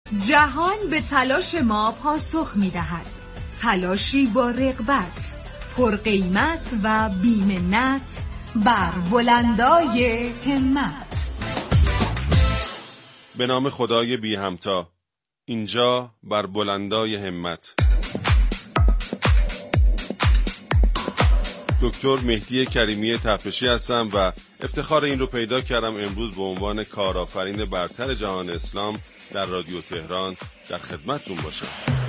جهان به تلاش ما پاسخ می‌دهد. تلاشی با رغبت، پرقیمت و بی‌منت بر بلندای همت. به نام خدای بی همتا. اینجا بر بلندای همت. دکتر مهدی کریمی تفرشی هستم و افتخار این رو پیدا کردم امروز به عنوان کارآفرین برتر جهان اسلام در رادیو تهران در خدمتتون باشم.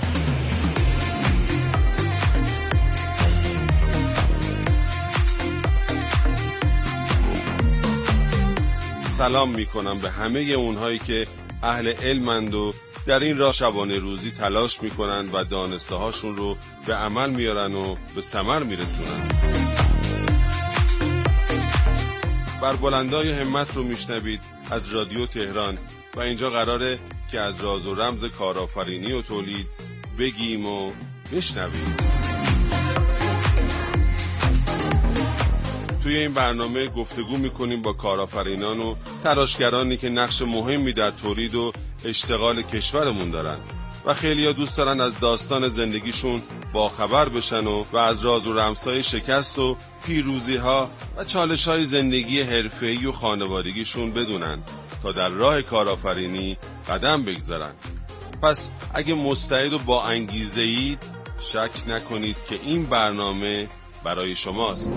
سلام میکنم به همه اونهایی که اهل علمند و در این راه شبانه روزی تلاش میکنن و دانسته هاشون رو به عمل میارن و به ثمر میرسونن. بر بلندای همت رو میشنوید از رادیو تهران و اینجا قراره که از راز و رمز کارآفرینی و تولید بگیم و بشنویم. توی این برنامه گفتگو میکنیم با کارآفرینان و تلاشگرانی که نقش مهمی در تولید و اشتغال کشورمون دارن و خیلی‌ها دوست دارن از داستان زندگیشون با خبر بشن و از راز و رمزهای شکست و پیروزی‌ها و چالش‌های زندگی حرفه‌ای و خانوادگیشون بدونن تا در راه کارآفرینی قدم بگذارن. پس اگه مستعد و با انگیزه اید شک نکنید که این برنامه برای شماست.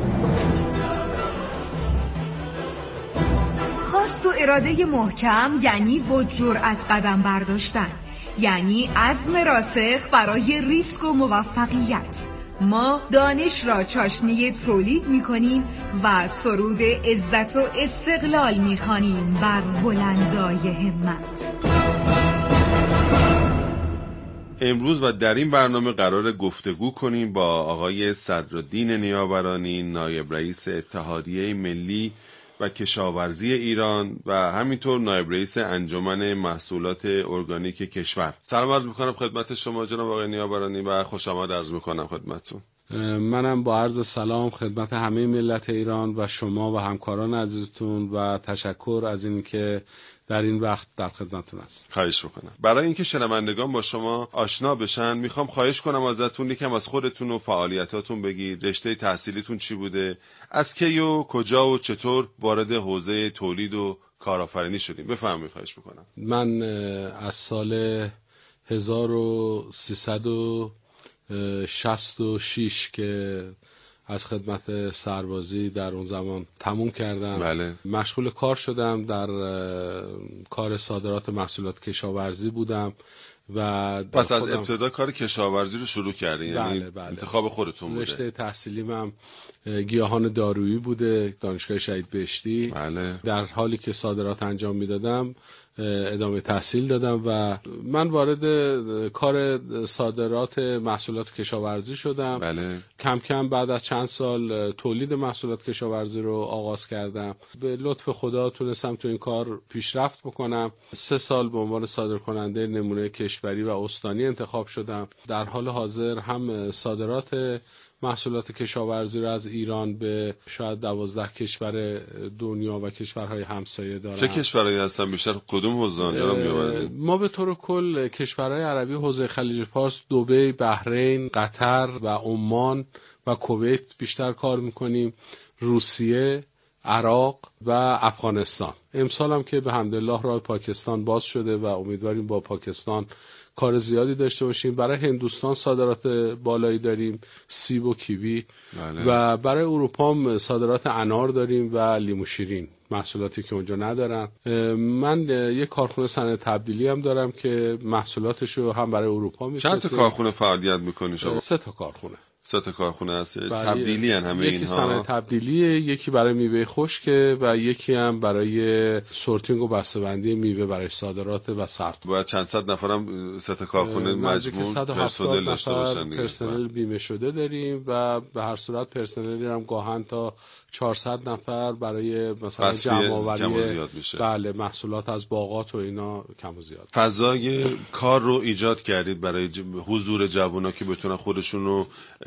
خواست و اراده محکم یعنی با جرأت قدم برداشتن، یعنی عزم راسخ برای ریسک و موفقیت. ما دانش را چاشنی تولید می‌کنیم و سرود عزت و استقلال می‌خوانیم بر بلندای همت. امروز و در این برنامه قرار گفتگو کنیم با آقای صدرالدین نیاورانی، نایب رئیس اتحادیه ملی و کشاورزی ایران و همینطور نایب رئیس انجمن محصولات ارگانیک کشور. سلام عرض میکنم خدمت شما جناب آقای نیاورانی و خوش آمد عرض میکنم خدمتتون. منم با عرض سلام خدمت همه ملت ایران و شما و همکاران عزیزتون و تشکر از این که در این وقت در خدمتتون هست. خواهش میکنم. برای اینکه شنوندگان با شما آشنا بشن میخوام خواهش کنم ازتون یکم از خودتون و فعالیتاتون بگید. رشته تحصیلیتون چی بوده؟ از کی و کجا و چطور وارد حوزه تولید و کارآفرینی شدیم؟ بفرمایید خواهش میکنم. من از سال 1366 که از خدمت سربازی در اون زمان تموم کردم. بله. مشغول کار شدم در کار صادرات محصولات کشاورزی بودم و پس از ابتدا کار کشاورزی رو شروع کردین؟ بله یعنی بله. انتخاب خودتون بوده؟ رشته تحصیلیم هم گیاهان دارویی بوده، دانشگاه شهید بهشتی. بله. در حالی که صادرات انجام میدادم ادامه تحصیل دادم و من وارد کار صادرات محصولات کشاورزی شدم. بله. کم کم بعد از چند سال تولید محصولات کشاورزی رو آغاز کردم. به لطف خدا تونستم تو این کار پیشرفت بکنم. 3 سال به عنوان صادرکننده نمونه کشوری و استانی انتخاب شدم. در حال حاضر هم صادرات محصولات کشاورزی رو از ایران به شاید 12 کشور دنیا و کشورهای همسایه دارم. چه کشورهایی هستن بیشتر؟ کدوم حوزه رو می‌آورید؟ ما به طور کل کشورهای عربی حوزه خلیج فارس، دبی، بحرین، قطر و عمان و کویت بیشتر کار میکنیم. روسیه، عراق و افغانستان. امسال هم که به حمدالله راه پاکستان باز شده و امیدواریم با پاکستان کار زیادی داشته باشیم. برای هندوستان صادرات بالایی داریم، سیب و کیوی. بله. و برای اروپا هم صادرات انار داریم و لیمو شیرین، محصولاتی که اونجا ندارن. من یک کارخونه صنایع تبدیلی هم دارم که محصولاتشو هم برای اروپا میفرستیم. چند تا کارخونه فعالیت میکنی شما؟ 3 تا کارخونه. 3 تا کارخونه هست. تبدیلی هن همه اینها؟ یکی صنایع تبدیلیه، یکی برای میوه خشکه و یکی هم برای سورتینگ و بسته‌بندی میوه برای صادرات و سرد. باید چند صد نفرم 3 تا کارخونه مجموع پرسنل داشته باشن دیگه. پرسنل بیمه شده داریم و به هر صورت پرسنلی هم گاهن تا 400 نفر برای مثلا جمع‌آوری بله محصولات از باغات و اینا کم و زیاد. فضای کار رو ایجاد کردید برای حضور جوونا که بتونن خودشون رو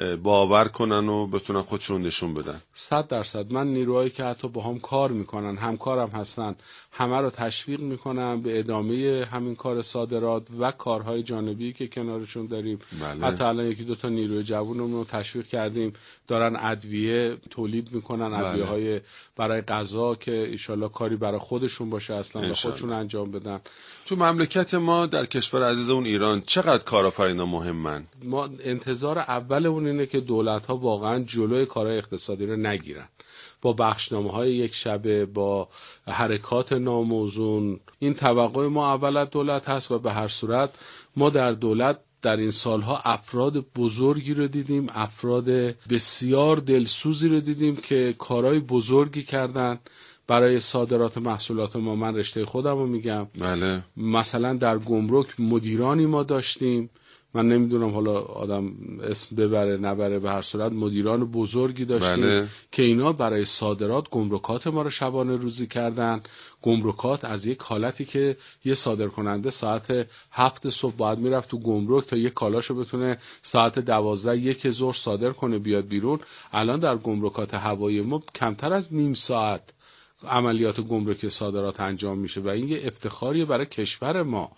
باور کنن و بتونن خودشون نشون بدن. 100% من نیروهایی که حتی با هم کار میکنن، همکارم هستن، همه رو تشویق میکنم به ادامه همین کار صادرات و کارهای جانبی که کنارشون داریم. بله. حتی الان یکی دو تا نیروی جوونمون رو تشویق کردیم دارن ادویه تولید میکنن، ادویه های برای غذا که ایشالله کاری برای خودشون باشه اصلا و خودشون انجام بدن. تو مملکت ما در کشور عزیزمون ایران چقدر کارآفرینا مهمن؟ ما انتظار اولمون اینه که دولت‌ها واقعا جلوی کارهای اقتصادی رو نگیرن، با بخشنامه‌های یک شبه، با حرکات ناموزون. این توقع ما اول از دولت هست و به هر صورت ما در دولت در این سالها افراد بزرگی رو دیدیم، افراد بسیار دلسوزی رو دیدیم که کارهای بزرگی کردن برای صادرات محصولات ما. من رشته خودم رو میگم. بله. مثلا در گمرک مدیرانی ما داشتیم، من نمیدونم حالا آدم اسم ببره نبره، به هر صورت مدیران بزرگی داشتیم. بله. که اینا برای صادرات گمرکات ما رو شبانه روزی کردن. گمرکات از یک حالتی که یه صادر کننده ساعت 7 صبح باید میرفت تو گمرک تا یه کالاشو بتونه ساعت 12 یک ظهر صادر کنه بیاد بیرون، الان در گمرکات هوایی ما کمتر از نیم ساعت عملیات گمرکی صادرات انجام میشه و این یه افتخاریه برای کشور ما.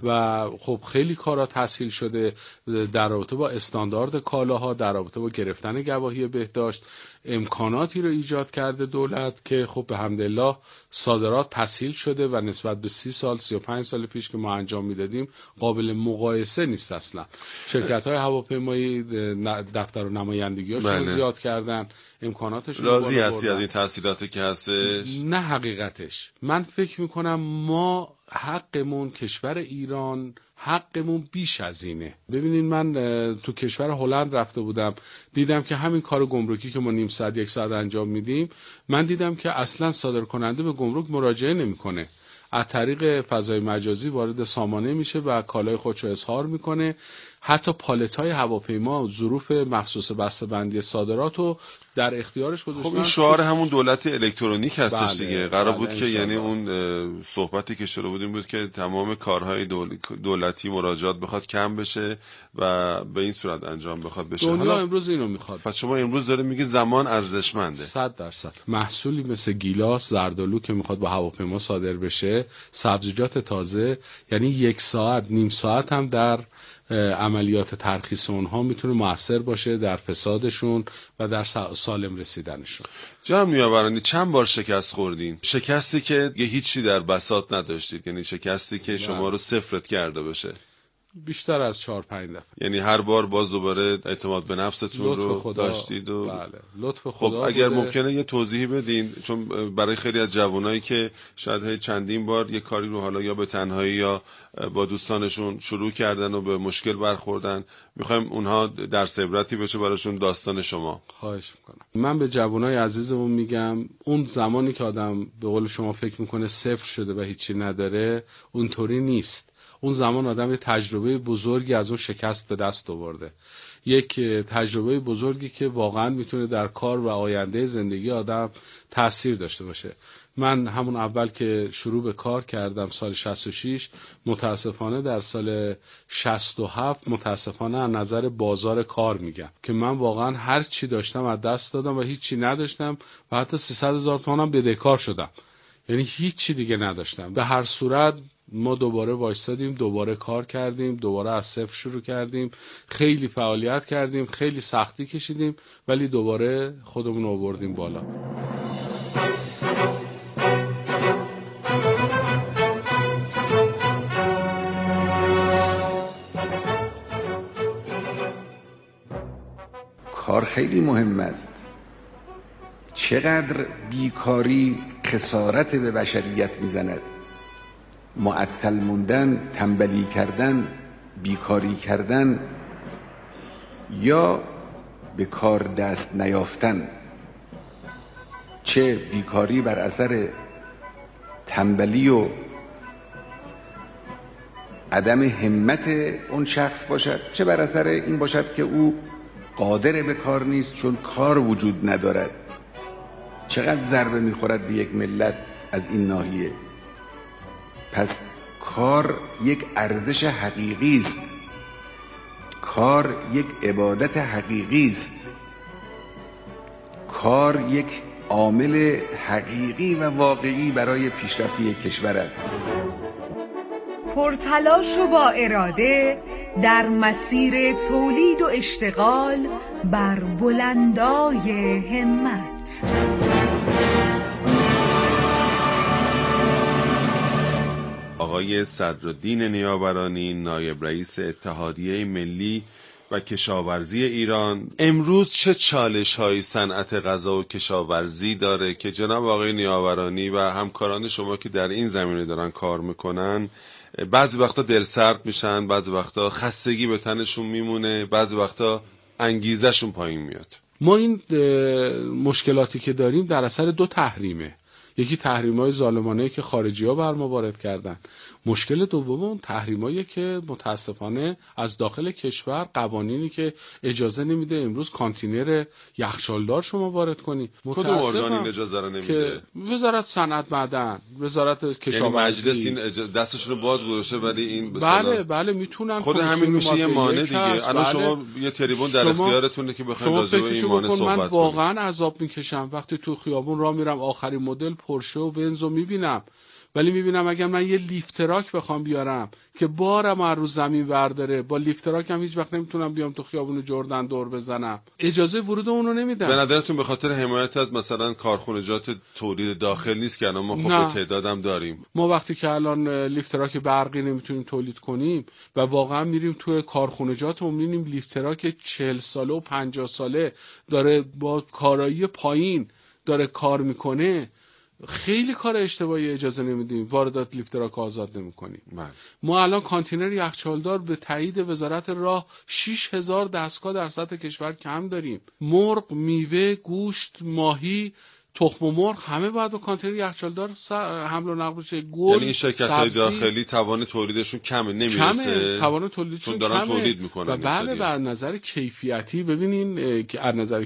و خب خیلی کارا تسهیل شده در رابطه با استاندارد کالاها، در رابطه با گرفتن گواهی بهداشت، امکاناتی رو ایجاد کرده دولت که خب به حمدالله صادرات تسهیل شده و نسبت به 30 سال 35 سال پیش که ما انجام میدادیم قابل مقایسه نیست اصلا. شرکت‌های هواپیمایی دفتر و نمایندگی‌هاشون زیاد کردن، امکاناتشون راضی هستی از این تحصیلاتی که هستش؟ نه حقیقتش من فکر میکنم ما حقمون، کشور ایران حقمون بیش از اینه. ببینید من تو کشور هلند رفته بودم، دیدم که همین کار گمرکی که ما نیم ساعت یک ساعت انجام میدیم، من دیدم که اصلا صادر کننده به گمرک مراجعه نمیکنه، از طریق فضای مجازی وارد سامانه میشه و کالای خودش رو اظهار میکنه. حتی پالت‌های هواپیما ظروف مخصوص بسته‌بندی صادرات رو در اختیارش گذاشتن. خب این شعار همون دولت الکترونیک هستش. بله، دیگه قرار بود بله که یعنی اون صحبتی که شروع بودیم بود که تمام کارهای دولتی مراجعات بخواد کم بشه و به این صورت انجام بخواد بشه. دنیا امروز اینو میخواد. پس شما امروز داره میگی زمان ارزشمنده. 100%. محصولی مثل گیلاس، زردآلو که میخواد با هواپیما صادر بشه، سبزیجات تازه، یعنی یک ساعت نیم ساعت هم در عملیات ترخیص اونها میتونه مؤثر باشه در فسادشون و در سالم رسیدنشون. جناب نیاورانی چند بار شکست خوردین؟ شکستی که یه هیچی در بساط نداشتید، یعنی شکستی که شما رو صفرت کرده باشه؟ بیشتر از 4-5 دفعه. یعنی هر بار باز دوباره اعتماد به نفستون رو داشتید و بله لطف خدا. خب اگر ممکنه یه توضیحی بدین، چون برای خیلی از جوانایی که شاید چندین بار یه کاری رو حالا یا به تنهایی یا با دوستانشون شروع کردن و به مشکل برخوردن، میخوایم اونها درس عبرتی بشه براشون داستان شما. خواهش میکنم. من به جوانای عزیزمون میگم اون زمانی که آدم به قول شما فکر میکنه صفر شده و هیچی نداره، اونطوری نیست. اون زمان آدم یه تجربه بزرگی از اون شکست به دست آورده، یک تجربه بزرگی که واقعا میتونه در کار و آینده زندگی آدم تأثیر داشته باشه. من همون اول که شروع به کار کردم سال 66، متاسفانه در سال 67 متاسفانه از نظر بازار کار میگم که من واقعا هر چی داشتم از دست دادم و هیچی نداشتم و حتی 300,000 تومانم بدهکار شدم، یعنی هیچی دیگه نداشتم. به هر صورت ما دوباره وایسادیم، دوباره کار کردیم، دوباره از صفر شروع کردیم، خیلی فعالیت کردیم، خیلی سختی کشیدیم، ولی دوباره خودمون رو آوردیم بالا. کار خیلی مهم است. چقدر بیکاری خسارت به بشریت میزند. معطل موندن، تنبلی کردن، بیکاری کردن یا به کار دست نیافتن، چه بیکاری بر اثر تنبلی و عدم همت اون شخص باشد، چه بر اثر این باشد که او قادر به کار نیست چون کار وجود ندارد. چقدر ضربه میخورد به یک ملت از این ناحیه. پس کار یک ارزش حقیقی است. کار یک عبادت حقیقی است. کار یک عامل حقیقی و واقعی برای پیشرفت یک کشور است. پرتلاش و با اراده در مسیر تولید و اشتغال بر بلندای همت. آقای صدرالدین نیاورانی، نایب رئیس اتحادیه ملی و کشاورزی ایران، امروز چه چالش‌هایی صنعت غذا و کشاورزی داره که جناب آقای نیاورانی و همکاران شما که در این زمینه دارن کار میکنن بعضی وقتا دلسرد میشن، بعضی وقتا خستگی به تنشون میمونه، بعضی وقتا انگیزشون پایین میاد؟ ما این مشکلاتی که داریم در اثر 2 تحریمه. یکی تحریم‌های ظالمانه‌ای که خارجی‌ها بر ما وارد کردن. مشکل دوم اون تحریمایی که متاسفانه از داخل کشور، قوانینی که اجازه نمیده امروز کانتینر یخچالدار شما وارد کنی. کدوم ارگان این اجازه رو نمیده؟ وزارت صنعت معدن، وزارت کشاورزی. یعنی مجلس این دستشون رو باز گذاشته ولی این بله میتونن. خود همین میشه یه مانع دیگه. الان شما یه تریبون در اختیارتونه که بخواید راجع به این مانع صحبت کنید. من واقعا عذاب میکشم وقتی تو خیابون راه میرم آخرین مدل پورشه و بنزو میبینم، ولی میبینم اگر من یه لیفتراک بخوام بیارم که بارم هر روز زمین برداره، با لیفتراک هم هیچ وقت نمیتونم بیام تو خیابون جردن دور بزنم، اجازه ورود اونو نمیدن. به نظرتون به خاطر حمایت از مثلا کارخونجات تولید داخل نیست که الان ما خب به تعدادم داریم؟ ما وقتی که الان لیفتراک برقی نمیتونیم تولید کنیم و واقعا میریم تو کارخونجاتمون میبینیم لیفتراک 40 ساله و 50 ساله داره با کارایی پایین داره کار میکنه، خیلی کار اشتباهی اجازه نمیدیم، واردات لیفتراک آزاد نمیکنیم. ما الان کانتینر یخچالدار به تایید وزارت راه 6000 دستگاه در سطح کشور کم داریم. مرغ، میوه، گوشت، ماهی، تخم مرغ همه باید با کانتینر یخچالدار حمل و نقل بشه. گل، یعنی این شرکت‌های داخلی توان تولیدشون کمه، نمیرسه. توان تولیدشون چون دارن تولید میکنن. و بله از نظر کیفیتی ببینین که از نظر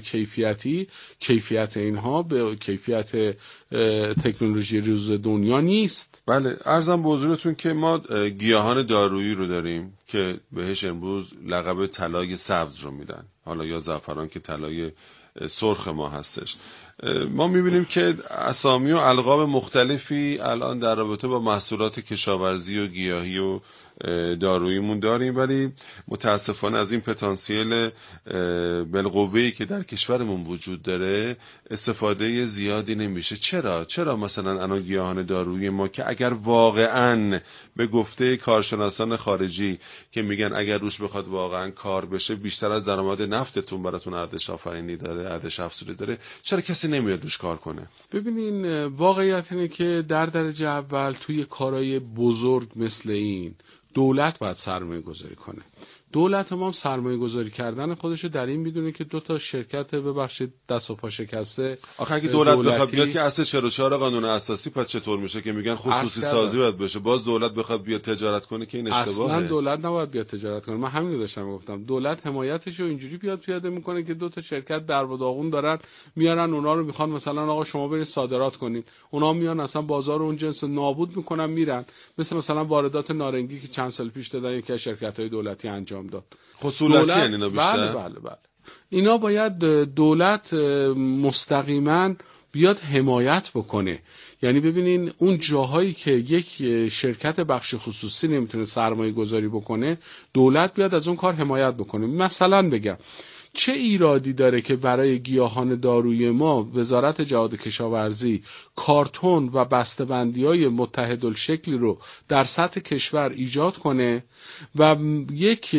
کیفیت اینها به کیفیت تکنولوژی روز دنیا نیست. بله عرضم به حضورتون که ما گیاهان دارویی رو داریم که بهش امروز لقب طلای سبز رو میدن، حالا یا زعفران که طلای سرخ ما هستش. ما میبینیم که اسامی و القاب مختلفی الان در رابطه با محصولات کشاورزی و گیاهی و داروییمون داریم، ولی متاسفانه از این پتانسیل بالقوه‌ای که در کشورمون وجود داره استفاده زیادی نمیشه. چرا مثلا الان گیاهان دارویی ما که اگر واقعاً به گفته کارشناسان خارجی که میگن اگر روش بخواد واقعاً کار بشه بیشتر از درآمد نفتتون براتون ارزش آفرینی داره، ارزش افزوده داره، چرا کسی نمیاد روش کار کنه؟ ببینین واقعیت اینه که در درجه اول توی کارهای بزرگ مثل این دولت باید سرمایه گذاری کنه. دولت ما سرمایه گذاری کردن خودشو در این میدونه که 2 شرکت ببخشید دست و پا شکسته. آخه اگه دولت بخواد بیاد که اصل 44 قانون اساسی پس چطور میشه که میگن خصوصی سازی باید بشه، باز دولت بخواد بیاد تجارت کنه که این اشتباهه. اصلا دولت نباید بیاد تجارت کنه. من همین رو داشتم گفتم، دولت حمایتشو اینجوری پیاده میکنه که 2 شرکت در و داغون دارن میارن اونا رو میخوان مثلا آقا شما برید صادرات کنین، اونا میان اصلا بازار اون جنس نابود میکنن میرن، مثلا واردات نارنگی که چند سال پیش دادن یکی از شرکت‌های دولتی انجام داد. خصولتی یعنی اینا بیشتر؟ بله. اینا باید دولت مستقیما بیاد حمایت بکنه. یعنی ببینین اون جاهایی که یک شرکت بخش خصوصی نمیتونه سرمایه گذاری بکنه، دولت بیاد از اون کار حمایت بکنه. مثلا بگم چه ایرادی داره که برای گیاهان دارویی ما وزارت جهاد کشاورزی کارتون و بسته‌بندی‌های متحدالشکلی رو در سطح کشور ایجاد کنه و یک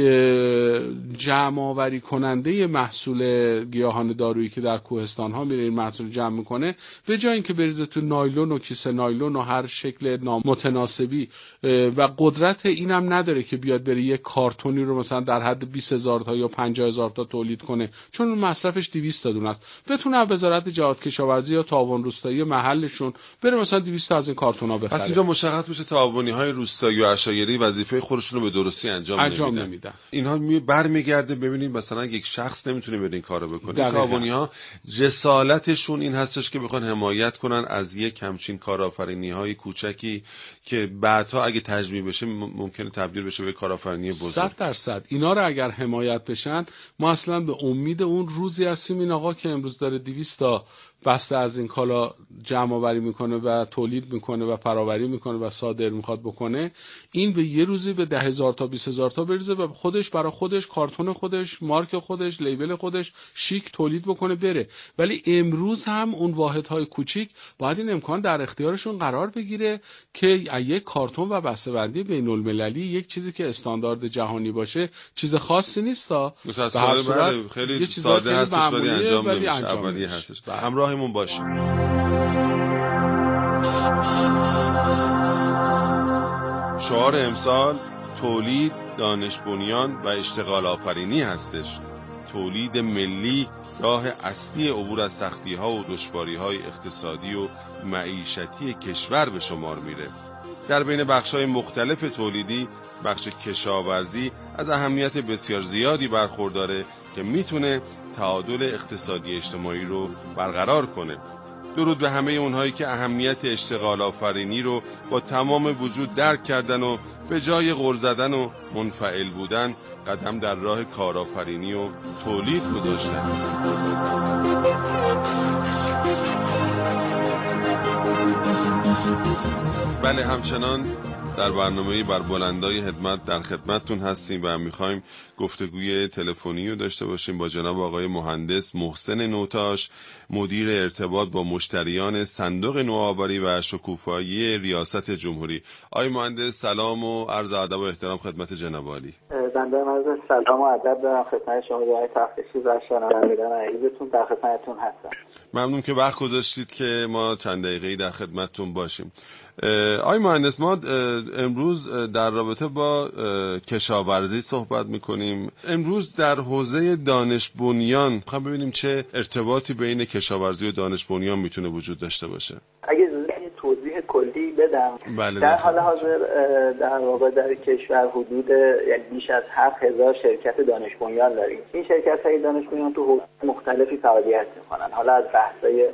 جمع آوری کننده محصول گیاهان دارویی که در کوهستان‌ها میره این محصول جمع میکنه، به جای اینکه بریزه تو نایلون و کیسه نایلون و هر شکل نامتناسبی و قدرت اینم نداره که بیاد بره یک کارتونی رو مثلا در حد 20,000 تا یا 50,000 تا تولید کنه، چون اون مصرفش 200 تا دونه است، بتونه وزارت جهاد کشاورزی یا تعاون روستایی محلشون بره مثلا 200 تا از این کارتونا بخره. اینجا مشخص میشه تعاونی‌های روستایی و عشایری وظیفه خودشون رو به درستی انجام نمیدن. اینها برمیگرده ببینید مثلا یک شخص نمیتونه بره این کارو بکنه. تعاونی‌ها رسالتشون این هستش که بخوان حمایت کنن از یک همچین کارآفرینی‌های کوچکی که بعدها اگه تجمیع بشه ممکنه تبدیل بشه به کارآفرینی بزرگ. 100% اینا رو اگر حمایت بشن، ما اصلا به امید اون روزی هستیم این آقا که امروز داره 200 تا بسته از این کالا جمع آوری میکنه و تولید میکنه و فراوری میکنه و صادر میخواد بکنه، این به یه روزی به 10,000 تا 20,000 تا بریزه و خودش برای خودش کارتون خودش، مارک خودش، لیبل خودش شیک تولید بکنه بره. ولی امروز هم اون واحدهای کوچیک باید این امکان در اختیارشون قرار بگیره که یک کارتون و بسته‌بندی بین‌المللی، یک چیزی که استاندارد جهانی باشه، چیز خاصی نیستا. به هر صورت خیلی ساده هستش ولی انجام نمیشه، اولیه هستش. همراهمون باشید. شعار امسال تولید، دانش بنیان و اشتغال آفرینی هستش. تولید ملی راه اصلی عبور از سختی‌ها و دشواری‌های اقتصادی و معیشتی کشور به شمار میره. در بین بخش‌های مختلف تولیدی، بخش کشاورزی از اهمیت بسیار زیادی برخورداره که میتونه تعادل اقتصادی اجتماعی رو برقرار کنه. درود به همه اونهایی که اهمیت اشتغال آفرینی رو با تمام وجود درک کردن و به جای غر زدن و منفعل بودن قدم در راه کارآفرینی و تولید گذاشتن. بله، همچنان در برنامه بر بلندای خدمت در خدمتتون هستیم و میخوایم گفتگوی تلفنی رو داشته باشیم با جناب آقای مهندس محسن نوتاش، مدیر ارتباط با مشتریان صندوق نوآوری و شکوفایی ریاست جمهوری. آقای مهندس سلام و عرض ادب و احترام خدمت جناب عالی. بنده عرض سلام و ادب دارم خدمت شما جناب تفتیشی و شنوندگان عزیزتون، در خدمتتون هستم. ممنون که وقت گذاشتید که ما چند دقیقه‌ای در خدمتتون باشیم. آقای مهندس، ما امروز در رابطه با کشاورزی صحبت میکنیم. امروز در حوزه دانش بنیان میخوام ببینیم چه ارتباطی بین کشاورزی و دانش بنیان میتونه وجود داشته باشه. اگه توضیح کلی بدم، بله، در حال حاضر در واقع در کشور حدود یعنی بیش از 7,000 شرکت دانش بنیان داریم. این شرکت‌های دانش بنیان تو حوزه مختلفی فعالیت میکنن، حالا از بحث‌های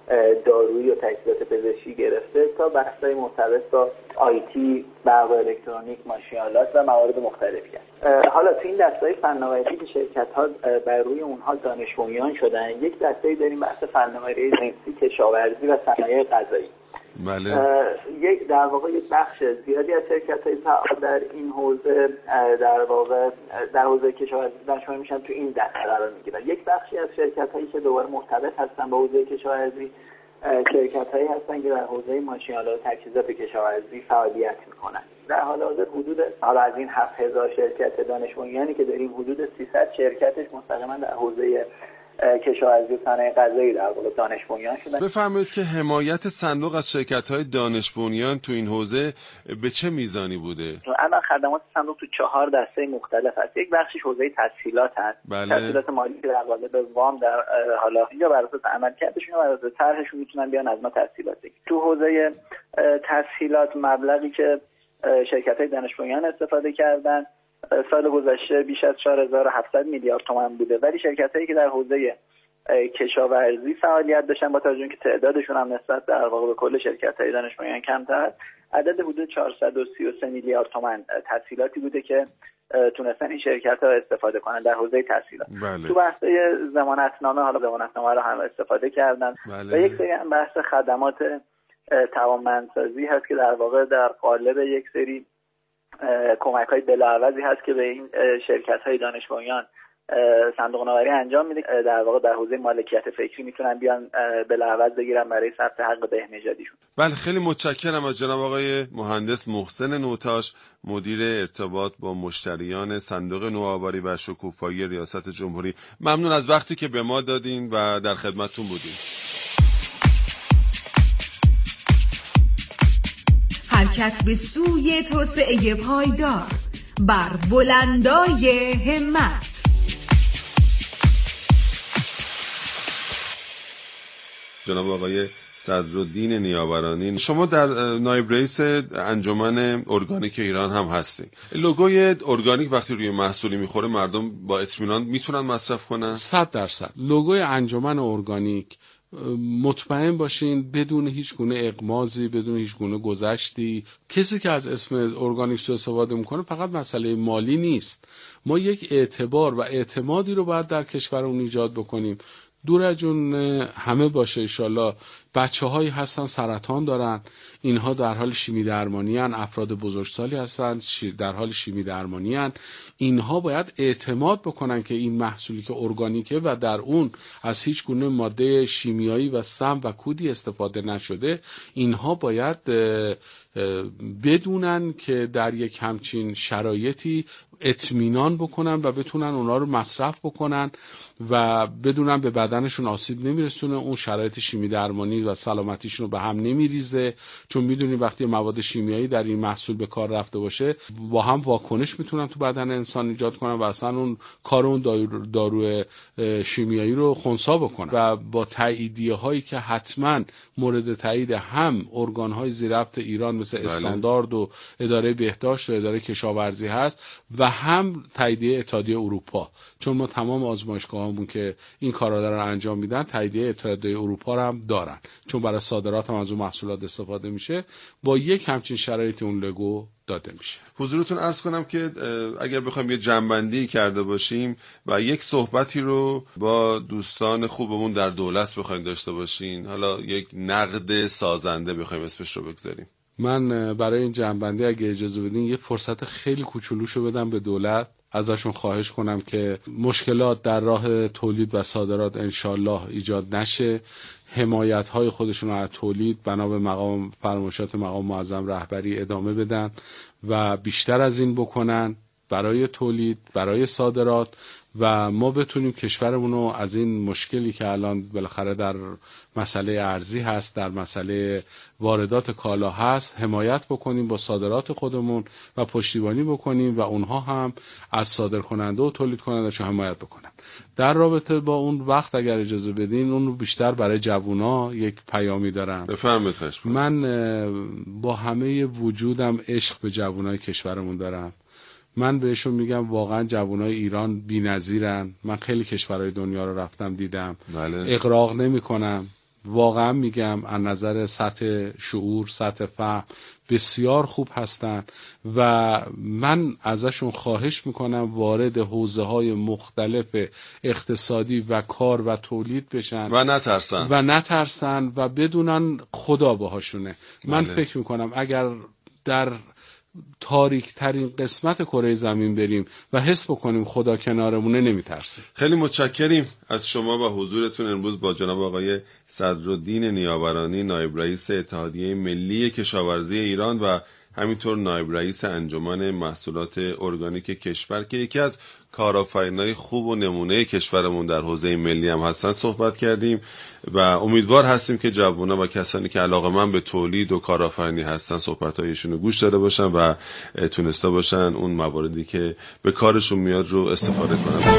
دارویی و تجهیزات پزشکی گرفته تا بحث‌های مرتبط با آیتی، برق و الکترونیک، ماشین‌آلات و موارد مختلفی هست. حالا تو این دسته‌های فناوری که شرکت‌ها بر روی اونها دانش بنیان شدن، یک دسته‌ای داریم بحث فناوری زیستی، کشاورزی و صنایع غذایی. بله. یک در واقع یک بخش زیادی از شرکت‌های فعال در این حوزه در واقع در حوزه کشاورزی دانشمند میشن، تو این دسته قرار میگیرن. یک بخشی از شرکت‌هایی که دوباره مرتبط هستن با حوزه کشاورزی، شرکت‌هایی هستن که در حوزه ماشین‌آلات و تجهیزات کشاورزی فعالیت میکنن. در حال حاضر حدود از این 7,000 شرکت دانش بنیانی که داریم، حدود 300 شرکتش مستقیما در حوزه کشاورزی و صنایع غذایی در واقع دانش بنیان شدن. بفرمایید که حمایت صندوق از شرکت‌های دانش بنیان تو این حوزه به چه میزانی بوده؟ الان خدمات صندوق تو 4 دسته مختلف هست. یک بخشش حوزه تسهیلات هست. بله. تسهیلات مالی که در قالب وام در حالا یا بر اساس عملکردشون یا بر اساس طرحشون میتونن بیان از ما تسهیلات بگیرن. تو حوزه تسهیلات مبلغی که شرکت‌های دانش بنیان استفاده کردن سال گذشته بیش از 4,700 میلیارد تومان بوده، ولی شرکت‌هایی که در حوزه کشاورزی فعالیت داشتن با توجه به اینکه تعدادشون هم نسبت در واقع به کل شرکت‌های دانش بنیان کمتر، عدد حدود 433 میلیارد تومان تسهیلاتی بوده که تونستن این شرکت‌ها استفاده کنن در حوزه تسهیلات. بله. تو بحث ضمانتنامه، حالا ضمانتنامه رو هم استفاده کردن. بله. و یک سری هم بحث خدمات توانمندسازی هست که در واقع در قالب یک سری کمک‌های بلاعوضی هست که به این شرکت‌های دانش بنیان صندوق نوآوری انجام میده. در واقع در حوزه مالکیت فکری میتونن بیان بلاعوض بگیرن برای ثبت حق به نژادیشون. بله، خیلی متشکرم از جناب آقای مهندس محسن نوتاش، مدیر ارتباط با مشتریان صندوق نوآوری و شکوفایی ریاست جمهوری. ممنون از وقتی که به ما دادین و در خدمتتون بودیم. حرکت به سوی توسعه پایدار بر بلندای همت. جناب آقای صدرالدین نیاورانی، شما در نایب رئیس انجمن ارگانیک ایران هم هستین. لوگوی ارگانیک وقتی روی محصولی میخوره مردم با اطمینان میتونن مصرف کنن؟ 100%. لوگوی انجمن ارگانیک مطمئن باشین بدون هیچ گونه اغماضی، بدون هیچ گونه گذشتی. کسی که از اسم ارگانیک سوء استفاده میکنه فقط مسئله مالی نیست. ما یک اعتبار و اعتمادی رو باید در کشورمون ایجاد بکنیم. دور از جون همه باشه انشالله. بچه‌هایی هستن سرطان دارن، اینها در حال شیمی درمانی هن، افراد بزرگسالی هستن در حال شیمی درمانی هن. اینها باید اعتماد بکنن که این محصولی که ارگانیکه و در اون از هیچ گونه ماده شیمیایی و سم و کودی استفاده نشده، اینها باید بدونن که در یک همچین شرایطی اطمینان بکنن و بتونن اونا رو مصرف بکنن و بدونن به بدنشون آسیب نمیرسونه، اون شرایط شیمی درمانی و سلامتیشون رو به هم نمیریزه. چون میدونید وقتی مواد شیمیایی در این محصول به کار رفته باشه با هم واکنش میتونن تو بدن انسان ایجاد کنن و اصلا اون کار اون داروی شیمیایی رو خنثی بکنن. و با تاییدیه هایی که حتما مورد تایید هم ارگان های زیربط ایران مثل استاندارد و اداره بهداشت و اداره کشاورزی هست و هم تاییدیه اتحادیه اروپا، چون ما تمام آزمایشگاهامون که این کارا دارن انجام میدن تاییدیه اتحادیه اروپا رو هم دارن، چون برای صادرات هم از اون محصولات استفاده میشه. با یک همچین شرایط اون لوگو داده میشه. حضورتون عرض کنم که اگر بخوایم یه جنبندی کرده باشیم و یک صحبتی رو با دوستان خوبمون در دولت بخوایم داشته باشین، حالا یک نقد سازنده بخوایم اسمش رو بگذاریم، من برای این جنبندی اگه اجازه بدین یه فرصت خیلی کوچولوشو بدم به دولت، ازشون خواهش کنم که مشکلات در راه تولید و صادرات انشالله ایجاد نشه، حمایت های خودشون رو از تولید بنا به مقام فرمایشات مقام معظم رهبری ادامه بدن و بیشتر از این بکنن برای تولید، برای صادرات و ما بتونیم کشورمون رو از این مشکلی که الان بالاخره در مسئله ارزی هست، در مسئله واردات کالا هست، حمایت بکنیم با صادرات خودمون و پشتیبانی بکنیم و اونها هم از صادرکننده و تولید کننده‌شون حمایت بکنن. در رابطه با اون وقت اگر اجازه بدین اون بیشتر برای جوونا یک پیامی دارم. بفرمایید. من با همه وجودم عشق به جوونای کشورمون دارم. من بهشون میگم واقعا جوانای ایران بی‌نظیرن. من خیلی کشورهای دنیا رو رفتم دیدم. اغراق نمی‌کنم. واقعا میگم از نظر سطح شعور، سطح فهم بسیار خوب هستن و من ازشون خواهش میکنم وارد حوزه‌های مختلف اقتصادی و کار و تولید بشن و نترسن و بدونن خدا باهاشونه. من فکر میکنم اگر در تاریک ترین قسمت کره زمین بریم و حس بکنیم خدا کنارمونه نمیترسیم. خیلی متشکریم از شما و حضورتون امروز با جناب آقای صدرالدین نیاورانی، نایب رئیس اتحادیه ملی کشاورزی ایران و همینطور نایب رئیس انجمن محصولات ارگانیک کشور که یکی از کارآفرینای خوب و نمونه کشورمون در حوزه ملی هم هستن صحبت کردیم و امیدوار هستیم که جوونا و کسانی که علاقه‌مند به تولید و کارآفرینی هستن صحبت‌هایشون رو گوش داده باشن و تونسته باشن اون مواردی که به کارشون میاد رو استفاده کنن.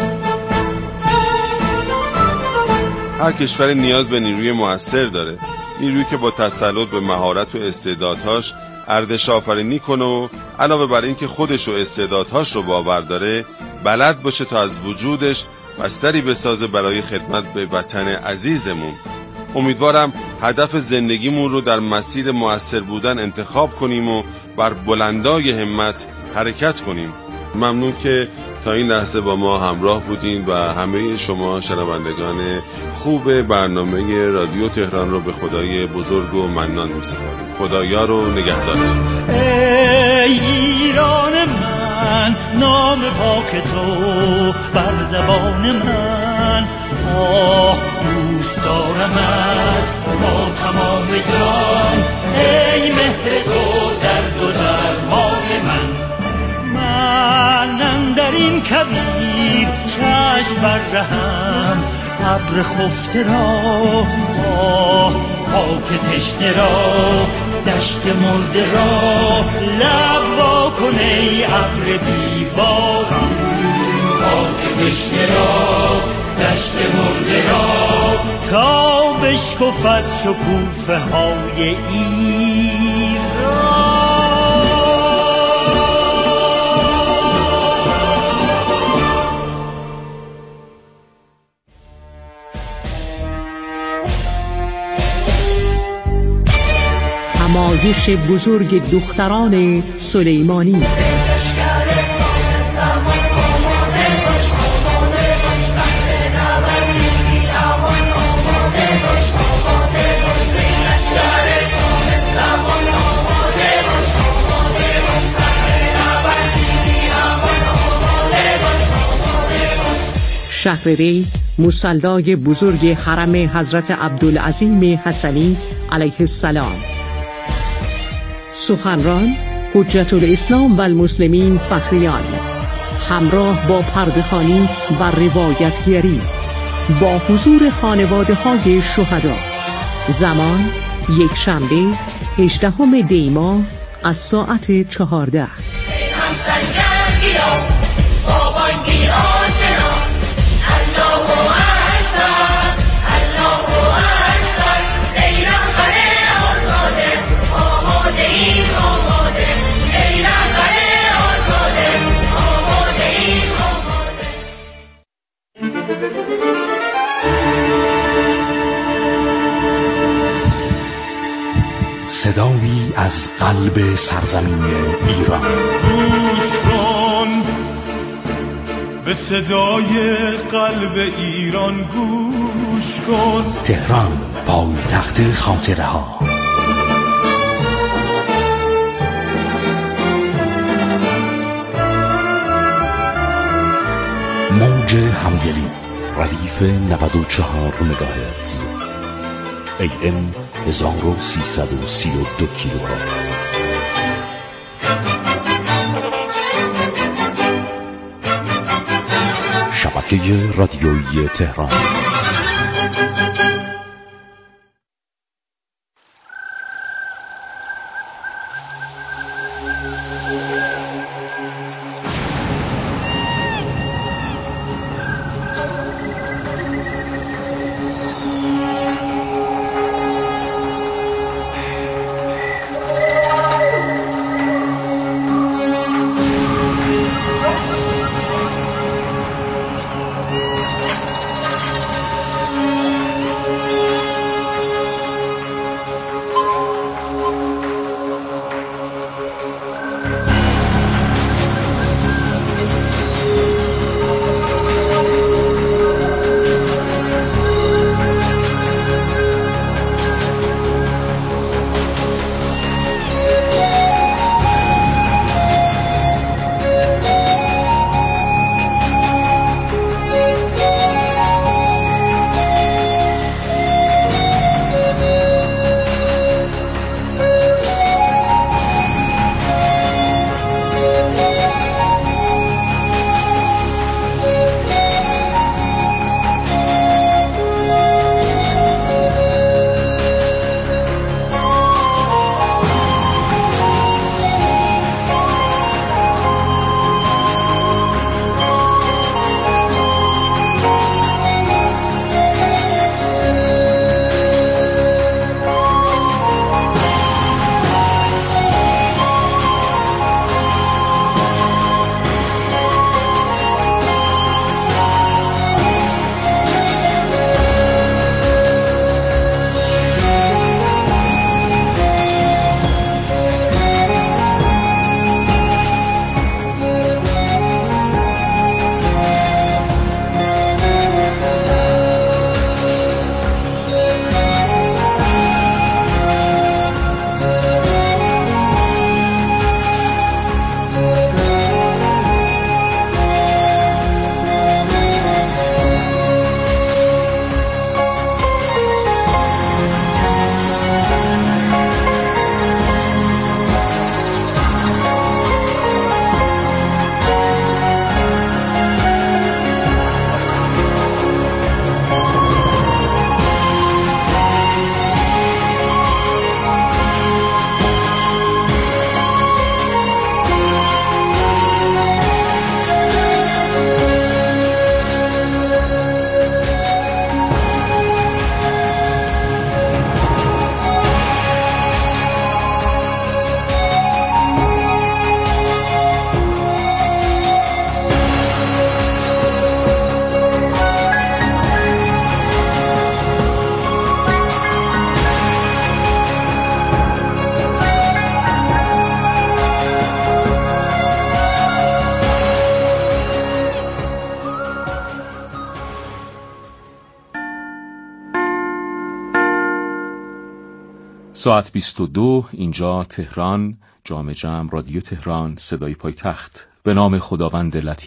هر کشور نیاز به نیروی مؤثر داره، نیرویی که با تسلط به مهارت و استعدادهاش ارزش آفرینی کنه و علاوه بر این که خودش و استعدادهاش رو باور داره بلد باشه تا از وجودش بستری بسازه برای خدمت به وطن عزیزمون. امیدوارم هدف زندگیمون رو در مسیر مؤثر بودن انتخاب کنیم و بر بلندای همت حرکت کنیم. ممنون که تا این لحظه با ما همراه بودین و همه شما شنوندگان خوب برنامه رادیو تهران رو به خدای بزرگ و منان می‌سپاریم. خدایا رو نگهدارتون. ای ایران من، نام پاک تو بر زبان من، دوست دارمت با تمام جان، ای مهر تو درد و درمان من در این کویر چشم بر رهم، ابر خفته را خاک تشنه را، دشت مرده را لب وا کن ای ابر بی‌باران، خاک تشنه را دشت مرده را تا به بشکفد شکوفه های ایران. همایش بزرگ دختران سلیمانی. شهر ری مصلی بزرگ حرم حضرت عبدالعظیم حسنی علیه السلام. سخنران حجت الاسلام و المسلمین فخریان، همراه با پرده‌خوانی و روایتگری، با حضور خانواده های شهدا. زمان یک شنبه 18 دی ماه از ساعت 14. صدایی از قلب سرزمین ایران. گوش کن به صدای قلب ایران، گوش کن. تهران، پایتخت خاطره ها. موج همدلی، ردیف 94 مگاهرتز، AM 1332 کیلوهرتز. شبکه رادیویی تهران. ساعت 22 اینجا تهران، جام جم رادیو تهران، صدای پایتخت. به نام خداوند لطیف.